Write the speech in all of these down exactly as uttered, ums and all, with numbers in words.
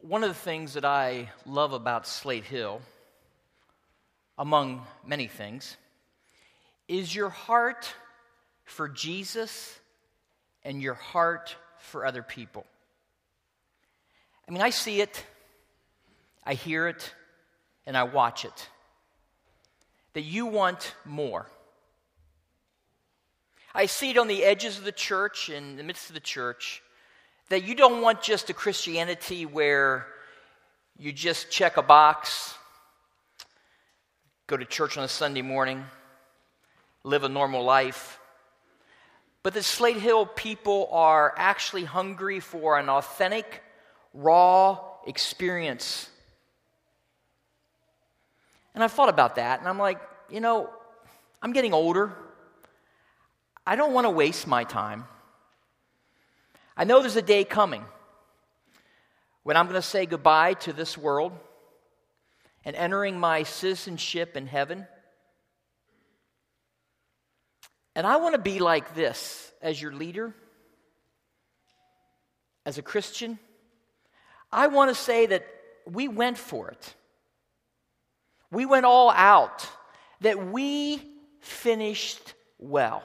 One of the things that I love about Slate Hill, among many things, is your heart for Jesus and your heart for other people. I mean, I see it, I hear it, and I watch it. That you want more. I see it on the edges of the church, in the midst of the church, that you don't want just a Christianity where you just check a box, go to church on a Sunday morning, live a normal life. But the Slate Hill people are actually hungry for an authentic, raw experience. And I've thought about that, and I'm like, you know, I'm getting older. I don't want to waste my time. I know there's a day coming when I'm going to say goodbye to this world and entering my citizenship in heaven. And I want to be like this as your leader, as a Christian. I want to say that we went for it. We went all out, that we finished well.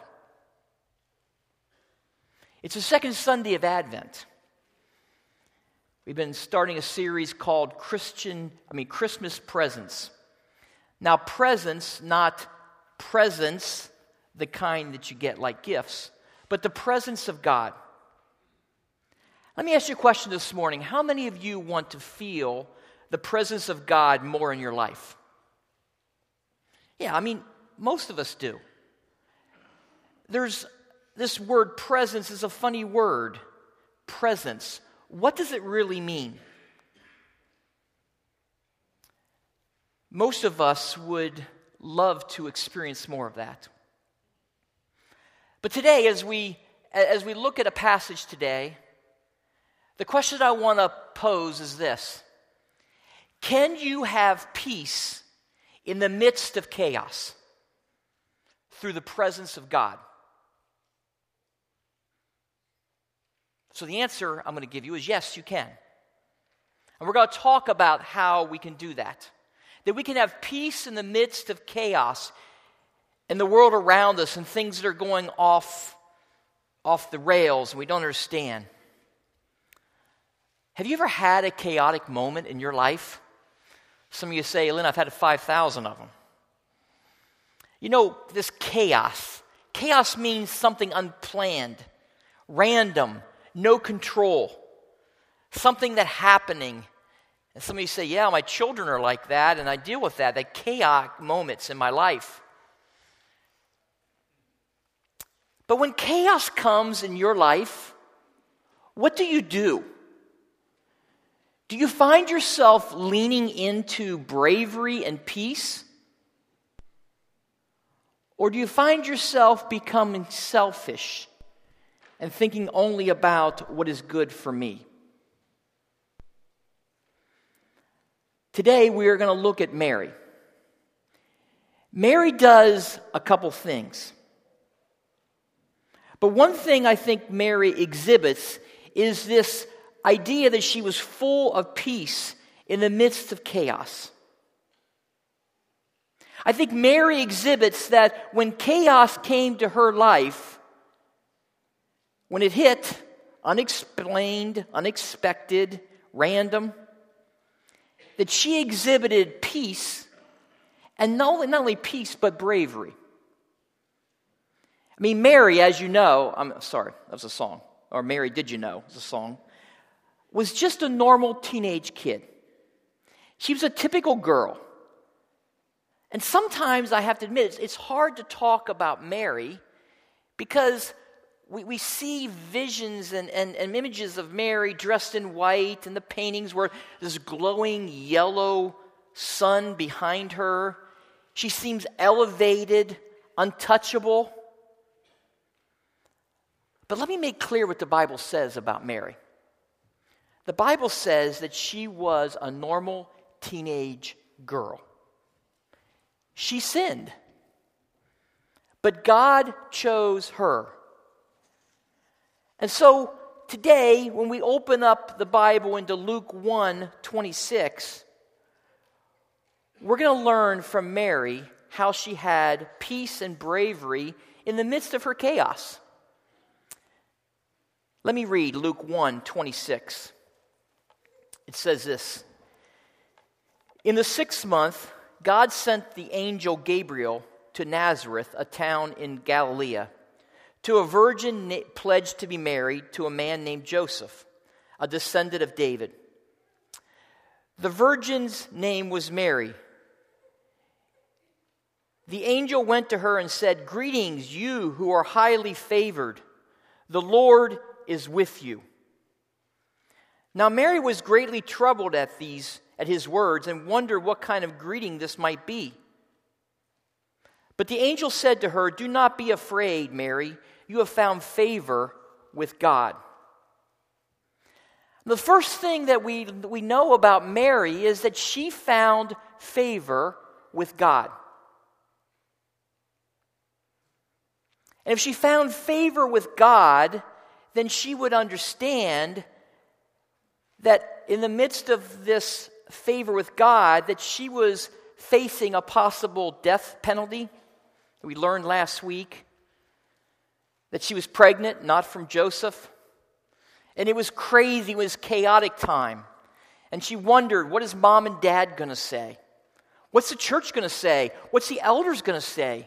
It's the second Sunday of Advent. We've been starting a series called Christian, I mean Christmas Presents. Now, presents, not presents, the kind that you get like gifts, but the presence of God. Let me ask you a question this morning. How many of you want to feel the presence of God more in your life? Yeah, I mean, most of us do. There's this word presence is a funny word. Presence. What does it really mean? Most of us would love to experience more of that. But today, as we as we look at a passage today, the question I want to pose is this: can you have peace in the midst of chaos through the presence of God? So the answer I'm going to give you is yes, you can. And we're going to talk about how we can do that. That we can have peace in the midst of chaos in the world around us and things that are going off, off the rails and we don't understand. Have you ever had a chaotic moment in your life? Some of you say, Lynn, I've had five thousand of them. You know, this chaos. Chaos means something unplanned, random, no control, something that happening. And some of you say, yeah, my children are like that, and I deal with that, the chaotic moments in my life. But when chaos comes in your life, what do you do? Do you find yourself leaning into bravery and peace? Or do you find yourself becoming selfish and thinking only about what is good for me? Today we are going to look at Mary. Mary does a couple things. But one thing I think Mary exhibits is this idea that she was full of peace in the midst of chaos. I think Mary exhibits that when chaos came to her life, when it hit, unexplained, unexpected, random, that she exhibited peace, and not only, not only peace, but bravery. I mean, Mary, as you know, I'm sorry, that was a song, or Mary, did you know, it was a song, was just a normal teenage kid. She was a typical girl. And sometimes, I have to admit, it's, it's hard to talk about Mary because we, we see visions and, and, and images of Mary dressed in white, and the paintings were this glowing yellow sun behind her. She seems elevated, untouchable. But let me make clear what the Bible says about Mary. The Bible says that she was a normal teenage girl. She sinned, but God chose her. And so today, when we open up the Bible into Luke one twenty-six, we're going to learn from Mary how she had peace and bravery in the midst of her chaos. Let me read Luke one twenty-six. It says this: "In the sixth month, God sent the angel Gabriel to Nazareth, a town in Galilee, to a virgin na- pledged to be married to a man named Joseph, a descendant of David. The virgin's name was Mary. The angel went to her and said, 'Greetings, you who are highly favored. The Lord is with you.' Now Mary was greatly troubled at these at his words and wondered what kind of greeting this might be. But the angel said to her, 'Do not be afraid, Mary. You have found favor with God.'" The first thing that we, we know about Mary is that she found favor with God. And if she found favor with God, then she would understand that in the midst of this favor with God, that she was facing a possible death penalty. We learned last week that she was pregnant, not from Joseph. And it was crazy, it was chaotic time. And she wondered, what is mom and dad going to say? What's the church going to say? What's the elders going to say?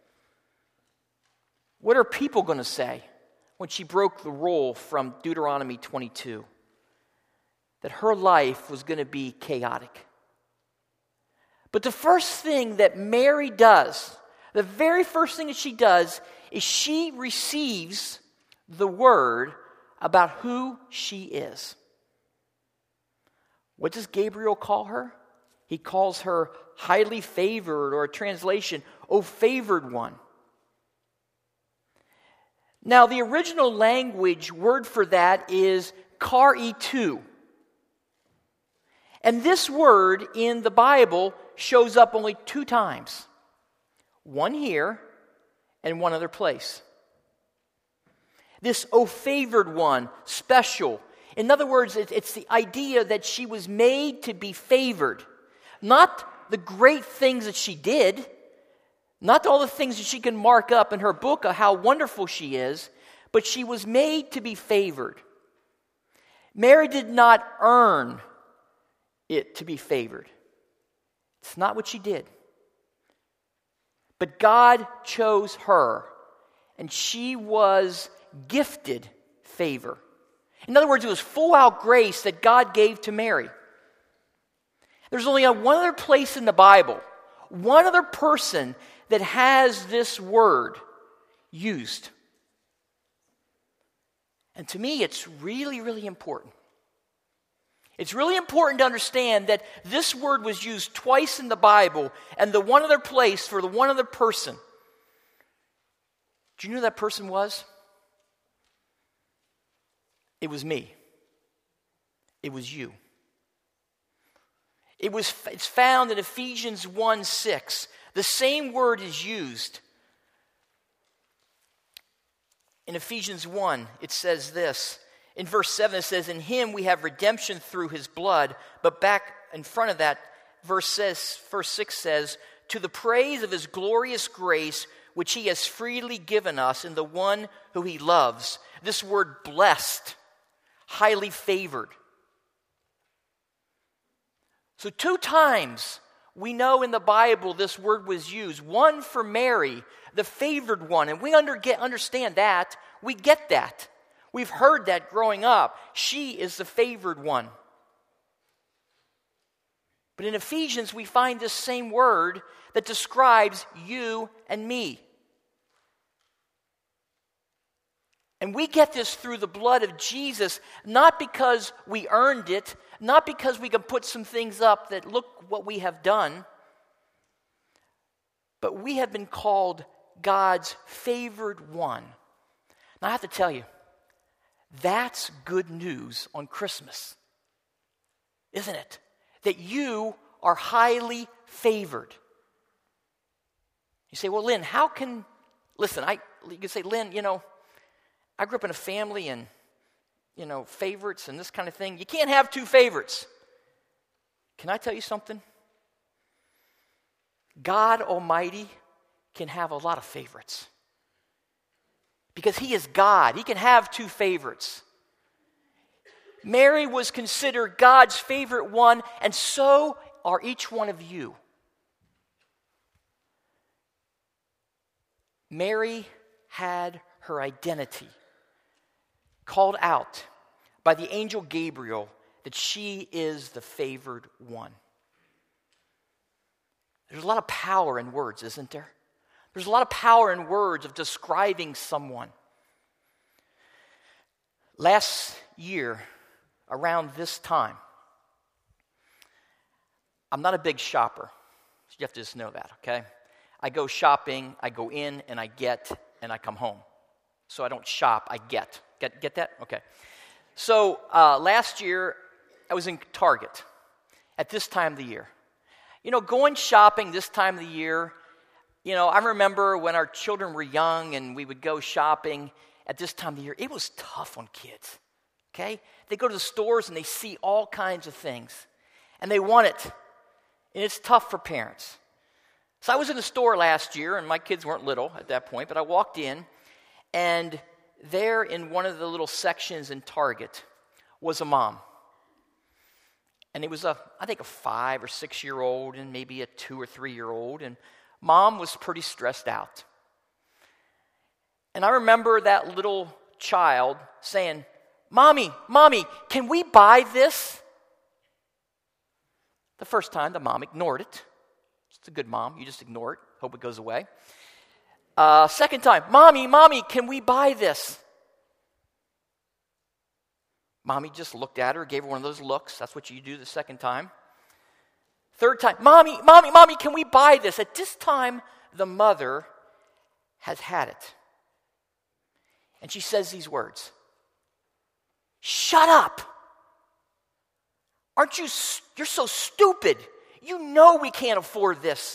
What are people going to say? When she broke the rule from Deuteronomy twenty-two, that her life was going to be chaotic. But the first thing that Mary does, the very first thing that she does, is she receives the word about who she is. What does Gabriel call her? He calls her highly favored, or a translation, O favored one. Now, the original language word for that is kar-i-tu. And this word in the Bible shows up only two times. One here and one other place. This O favored one, special. In other words, it's the idea that she was made to be favored. Not the great things that she did, not all the things that she can mark up in her book of how wonderful she is, but she was made to be favored. Mary did not earn it to be favored. It's not what she did. But God chose her, and she was gifted favor. In other words, it was full-out grace that God gave to Mary. There's only one other place in the Bible, one other person that has this word used. And to me, it's really, really important. It's really important to understand that this word was used twice in the Bible, and the one other place for the one other person. Do you know who that person was? It was me. It was you. It was, it's found in Ephesians one six. The same word is used. In Ephesians one, it says this. In verse seven, it says, "In him we have redemption through his blood." But back in front of that, verse, says, verse six says, "To the praise of his glorious grace, which he has freely given us in the one who he loves." This word blessed, highly favored. So two times we know in the Bible this word was used. One for Mary, the favored one. And we under, get, understand that. We get that. We've heard that growing up. She is the favored one. But in Ephesians, we find this same word that describes you and me. And we get this through the blood of Jesus, not because we earned it, not because we can put some things up that look what we have done, but we have been called God's favored one. Now I have to tell you, that's good news on Christmas, isn't it? That you are highly favored. You say, well, Lynn, how can, listen, I, you can say, Lynn, you know, I grew up in a family and you know, favorites and this kind of thing. You can't have two favorites. Can I tell you something? God Almighty can have a lot of favorites. Because he is God. He can have two favorites. Mary was considered God's favorite one, and so are each one of you. Mary had her identity called out by the angel Gabriel that she is the favored one. There's a lot of power in words, isn't there? There's a lot of power in words of describing someone. Last year, around this time, I'm not a big shopper. So you have to just know that, okay? I go shopping, I go in, and I get, and I come home. So I don't shop, I get. Get, get that? Okay. So uh, last year, I was in Target at this time of the year. You know, going shopping this time of the year, you know, I remember when our children were young and we would go shopping at this time of the year, it was tough on kids, okay? They go to the stores and they see all kinds of things, and they want it, and it's tough for parents. So I was in the store last year, and my kids weren't little at that point, but I walked in, and there in one of the little sections in Target was a mom. And it was, a, I think, a five or six-year-old and maybe a two or three-year-old. And mom was pretty stressed out. And I remember that little child saying, Mommy, Mommy, can we buy this? The first time, the mom ignored it. It's a good mom. You just ignore it. Hope it goes away. Uh, second time, Mommy, Mommy, can we buy this? Mommy just looked at her, gave her one of those looks. That's what you do the second time. Third time, Mommy, Mommy, Mommy, can we buy this? At this time, the mother has had it. And she says these words, Shut up. Aren't you, you're so stupid. You know we can't afford this.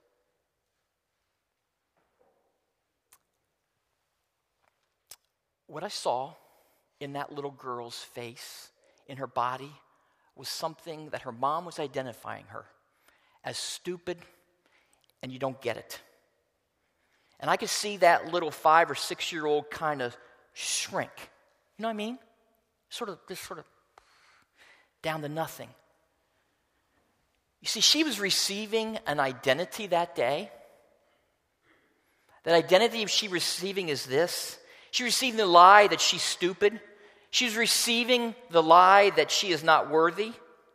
What I saw in that little girl's face, in her body, was something that her mom was identifying her as stupid, and you don't get it. And I could see that little five or six-year-old kind of shrink. You know what I mean? Sort of, just sort of down to nothing. You see, she was receiving an identity that day. That identity she receiving is this. She's receiving the lie that she's stupid. She's receiving the lie that she is not worthy.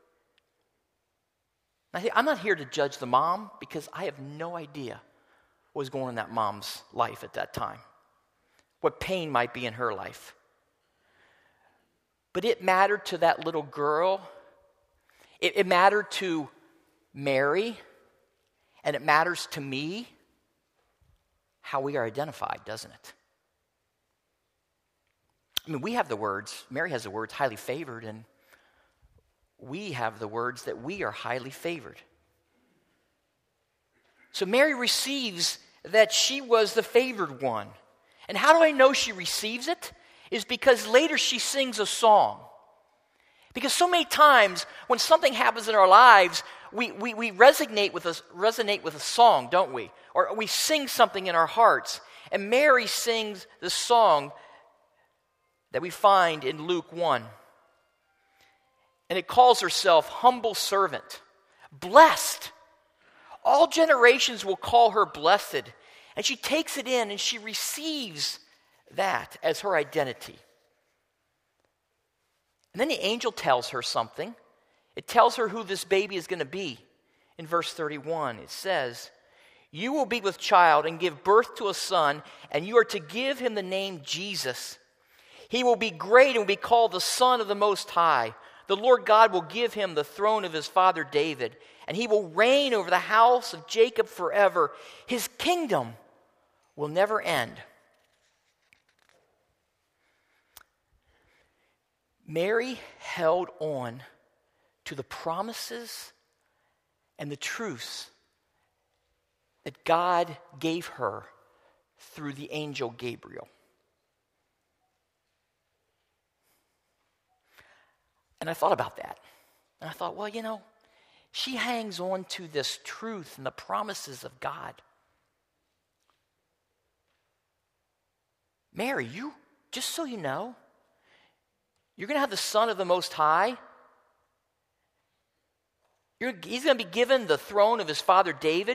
Now, I'm not here to judge the mom because I have no idea what was going on in that mom's life at that time. What pain might be in her life. But it mattered to that little girl. It, it mattered to Mary. And it matters to me how we are identified, doesn't it? I mean, we have the words, Mary has the words highly favored, and we have the words that we are highly favored. So Mary receives that she was the favored one. And how do I know she receives it? Is because later she sings a song. Because so many times when something happens in our lives, we, we, we resonate with a, resonate with a song, don't we? Or we sing something in our hearts. And Mary sings the song that we find in Luke one. And it calls herself humble servant, blessed. All generations will call her blessed. And she takes it in and she receives that as her identity. And then the angel tells her something. It tells her who this baby is going to be. In verse thirty-one, it says, You will be with child and give birth to a son, and you are to give him the name Jesus. He will be great and will be called the Son of the Most High. The Lord God will give him the throne of his father David, and he will reign over the house of Jacob forever. His kingdom will never end. Mary held on to the promises and the truths that God gave her through the angel Gabriel. And I thought about that. And I thought, well, you know, she hangs on to this truth and the promises of God. Mary, you, just so you know, you're going to have the Son of the Most High. You're, he's going to be given the throne of his father David.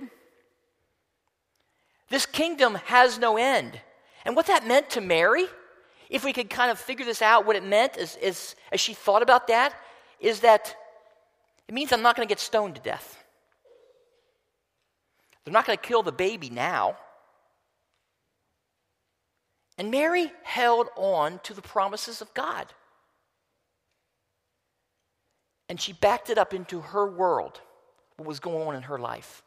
This kingdom has no end. And what that meant to Mary, if we could kind of figure this out, what it meant is, is, as she thought about that, is that it means I'm not going to get stoned to death. They're not going to kill the baby now. And Mary held on to the promises of God. And she backed it up into her world, what was going on in her life.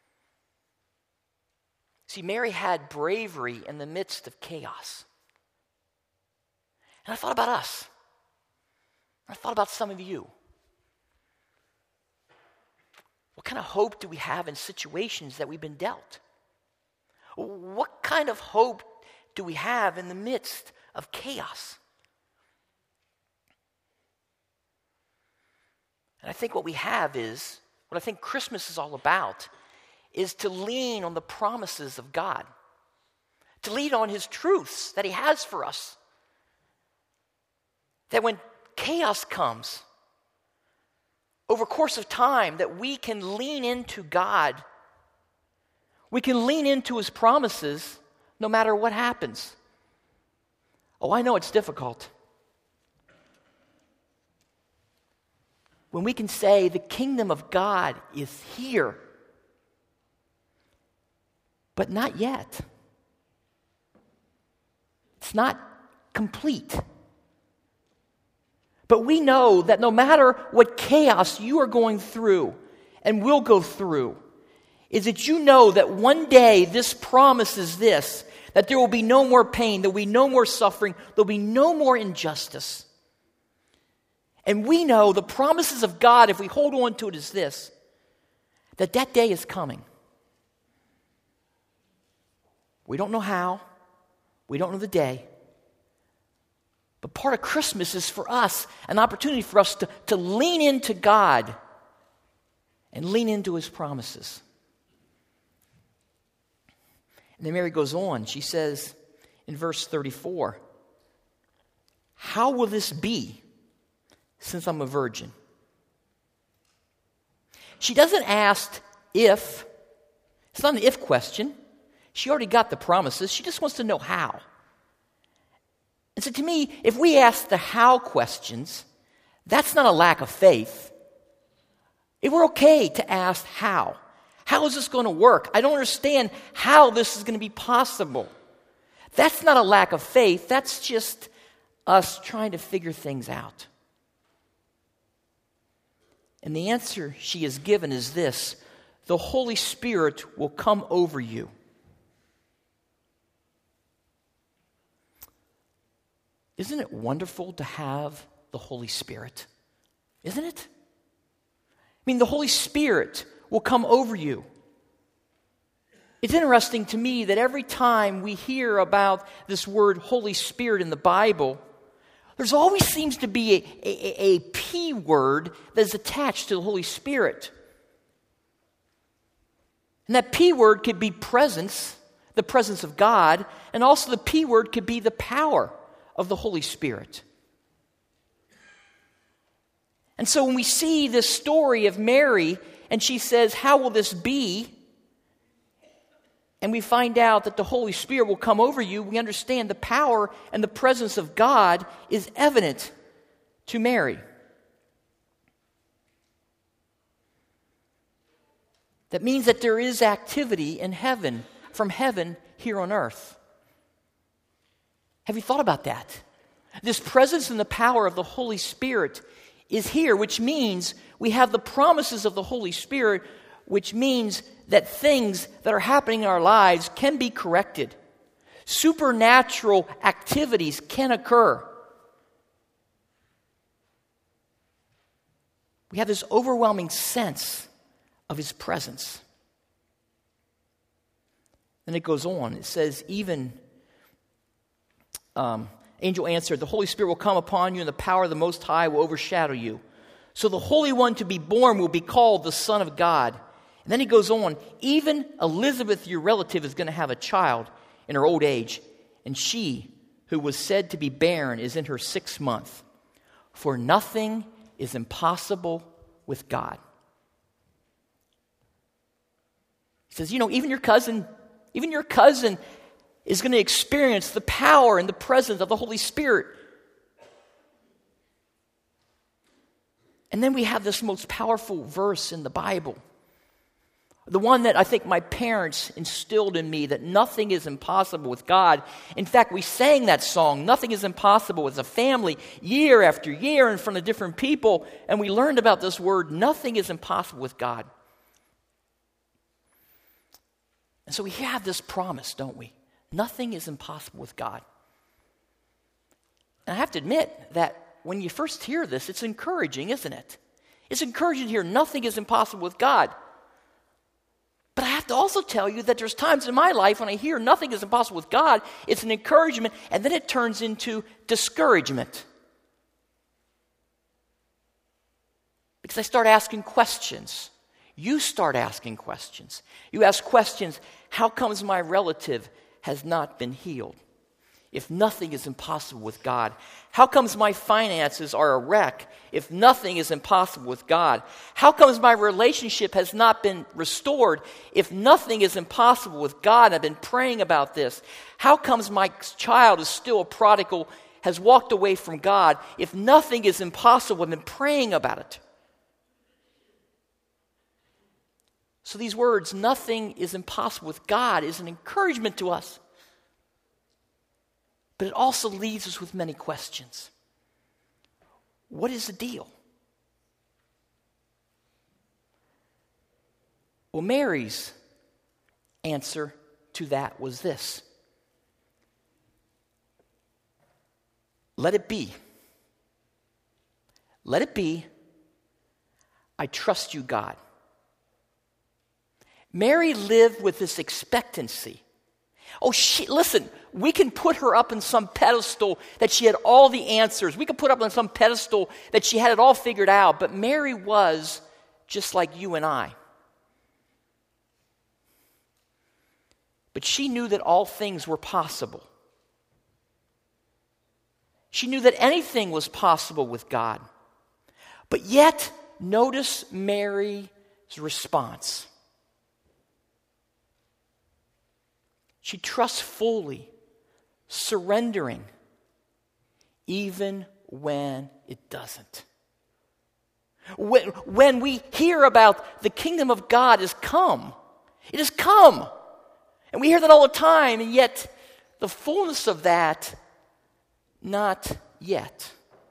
See, Mary had bravery in the midst of chaos. And I thought about us. I thought about some of you. What kind of hope do we have in situations that we've been dealt? What kind of hope do we have in the midst of chaos? And I think what we have is, what I think Christmas is all about, is to lean on the promises of God, to lean on his truths that he has for us. That when chaos comes, over a course of time, that we can lean into God. We can lean into his promises no matter what happens. Oh, I know it's difficult. When we can say the kingdom of God is here, but not yet. It's not complete. But we know that no matter what chaos you are going through and will go through, is that you know that one day this promise is this, that there will be no more pain, there will be no more suffering, there will be no more injustice. And we know the promises of God, if we hold on to it, is this, that that day is coming. We don't know how, we don't know the day. But part of Christmas is for us, an opportunity for us to, to lean into God and lean into his promises. And then Mary goes on. She says in verse thirty-four, how will this be since I'm a virgin? She doesn't ask if. It's not an if question. She already got the promises. She just wants to know how. And so to me, if we ask the how questions, that's not a lack of faith. If we're okay to ask how. How is this going to work? I don't understand how this is going to be possible. That's not a lack of faith. That's just us trying to figure things out. And the answer she is given is this: the Holy Spirit will come over you. Isn't it wonderful to have the Holy Spirit? Isn't it? I mean, the Holy Spirit will come over you. It's interesting to me that every time we hear about this word Holy Spirit in the Bible, there's always seems to be a, a, a P word that is attached to the Holy Spirit. And that P word could be presence, the presence of God, and also the P word could be the power of the Holy Spirit. And so when we see this story of Mary, and she says, how will this be? And we find out that the Holy Spirit will come over you, we understand the power and the presence of God is evident to Mary. That means that there is activity in heaven, from heaven here on earth. Have you thought about that? This presence and the power of the Holy Spirit is here, which means we have the promises of the Holy Spirit, which means that things that are happening in our lives can be corrected. Supernatural activities can occur. We have this overwhelming sense of his presence. Then it goes on. It says, even... Um, angel answered, "The Holy Spirit will come upon you, and the power of the Most High will overshadow you. So the Holy One to be born will be called the Son of God." And then he goes on, "Even Elizabeth, your relative, is going to have a child in her old age, and she, who was said to be barren, is in her sixth month. For nothing is impossible with God." He says, you know, even your cousin, even your cousin is going to experience the power and the presence of the Holy Spirit. And then we have this most powerful verse in the Bible. The one that I think my parents instilled in me, that nothing is impossible with God. In fact, we sang that song, "Nothing is Impossible," as a family, year after year in front of different people, and we learned about this word, nothing is impossible with God. And so we have this promise, don't we? Nothing is impossible with God. And I have to admit that when you first hear this, it's encouraging, isn't it? It's encouraging to hear nothing is impossible with God. But I have to also tell you that there's times in my life when I hear nothing is impossible with God, it's an encouragement, and then it turns into discouragement. Because I start asking questions. You start asking questions. You ask questions, how comes my relative has not been healed? If nothing is impossible with God. How comes my finances are a wreck if nothing is impossible with God? How comes my relationship has not been restored if nothing is impossible with God? I've been praying about this. How comes my child is still a prodigal, has walked away from God if nothing is impossible? I've been praying about it. So these words, nothing is impossible with God, is an encouragement to us. But it also leaves us with many questions. What is the deal? Well, Mary's answer to that was this: let it be. Let it be. I trust you, God. Mary lived with this expectancy. Oh, she, listen, we can put her up on some pedestal that she had all the answers. We could put her up on some pedestal that she had it all figured out. But Mary was just like you and I. But she knew that all things were possible. She knew that anything was possible with God. But yet, notice Mary's response. She trusts fully, surrendering, even when it doesn't. When, when we hear about the kingdom of God has come, it has come. And we hear that all the time, and yet the fullness of that, not yet.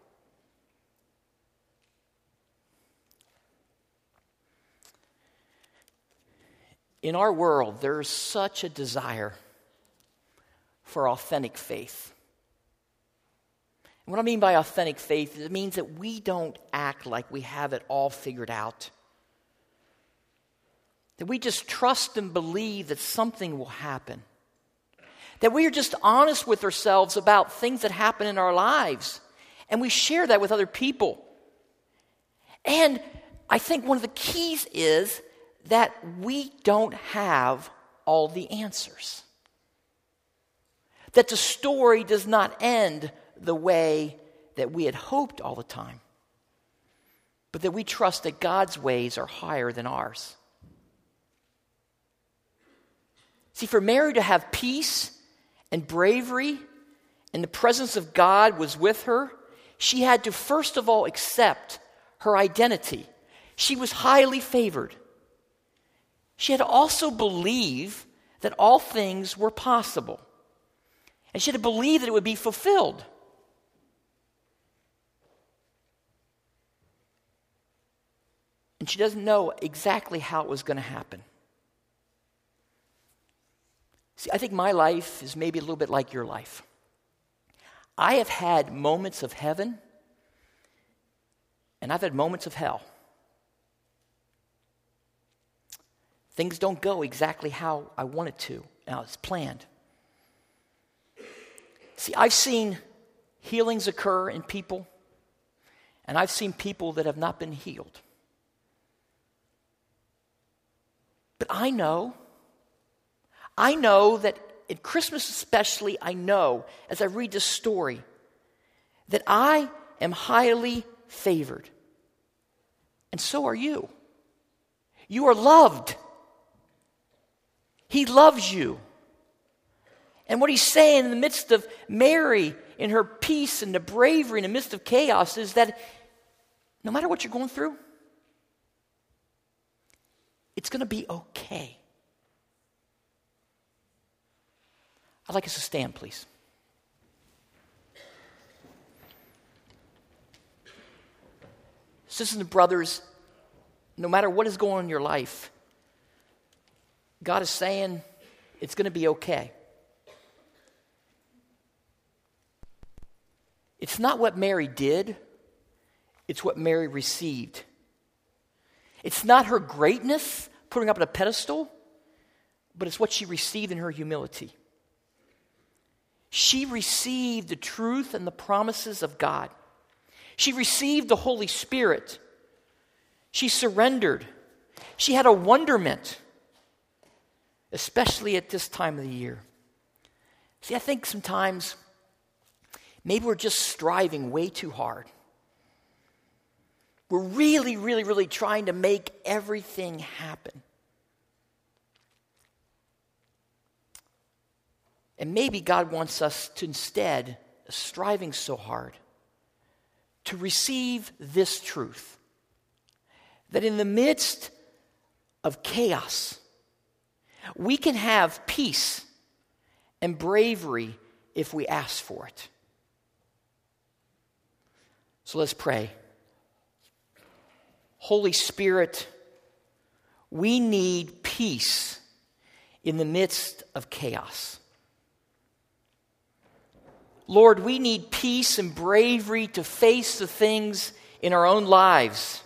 In our world, there is such a desire for authentic faith. And what I mean by authentic faith, it means that we don't act like we have it all figured out. That we just trust and believe that something will happen. That we are just honest with ourselves about things that happen in our lives. And we share that with other people. And I think one of the keys is that we don't have all the answers. That the story does not end the way that we had hoped all the time. But that we trust that God's ways are higher than ours. See, for Mary to have peace and bravery and the presence of God was with her, she had to first of all accept her identity. She was highly favored. She had to also believe that all things were possible. And she had to believe that it would be fulfilled. And she doesn't know exactly how it was going to happen. See, I think my life is maybe a little bit like your life. I have had moments of heaven, and I've had moments of hell. Things don't go exactly how I want it to, now it's planned. See, I've seen healings occur in people, and I've seen people that have not been healed. But I know, I know that at Christmas especially, I know, as I read this story, that I am highly favored. And so are you. You are loved. He loves you. And what he's saying in the midst of Mary, in her peace and the bravery in the midst of chaos, is that no matter what you're going through, it's going to be okay. I'd like us to stand, please. Sisters and brothers, no matter what is going on in your life, God is saying it's going to be okay. It's not what Mary did, it's what Mary received. It's not her greatness putting up on a pedestal, but it's what she received in her humility. She received the truth and the promises of God. She received the Holy Spirit. She surrendered. She had a wonderment, especially at this time of the year. See, I think sometimes maybe we're just striving way too hard. We're really, really, really trying to make everything happen. And maybe God wants us to instead, striving so hard, to receive this truth. That in the midst of chaos, we can have peace and bravery if we ask for it. So let's pray. Holy Spirit, we need peace in the midst of chaos. Lord, we need peace and bravery to face the things in our own lives.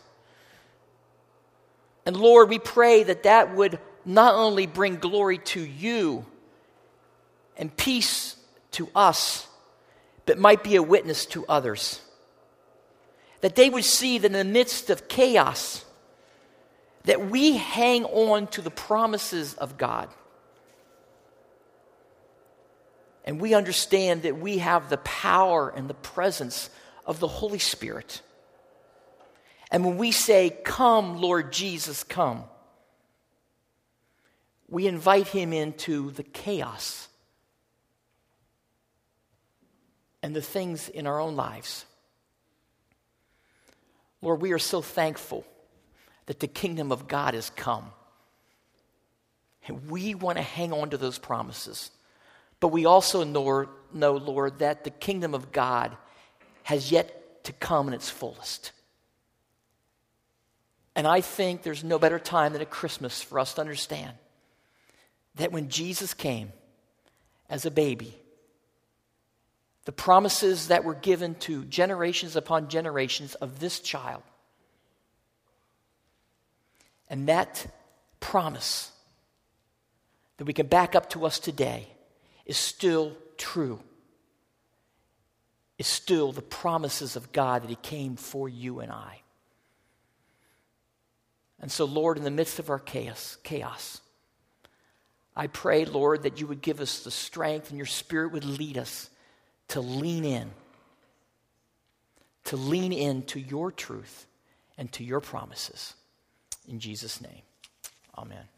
And Lord, we pray that that would not only bring glory to you and peace to us, but might be a witness to others. That they would see that in the midst of chaos, that we hang on to the promises of God. And we understand that we have the power and the presence of the Holy Spirit. And when we say, "Come, Lord Jesus, come," we invite him into the chaos and the things in our own lives. Lord, we are so thankful that the kingdom of God has come. And we want to hang on to those promises. But we also know, know, Lord, that the kingdom of God has yet to come in its fullest. And I think there's no better time than at Christmas for us to understand that when Jesus came as a baby, the promises that were given to generations upon generations of this child, and that promise that we can back up to us today is still true. Is still the promises of God that he came for you and I. And so, Lord, in the midst of our chaos, chaos, I pray, Lord, that you would give us the strength and your Spirit would lead us to lean in, to lean into your truth and to your promises. In Jesus' name, amen.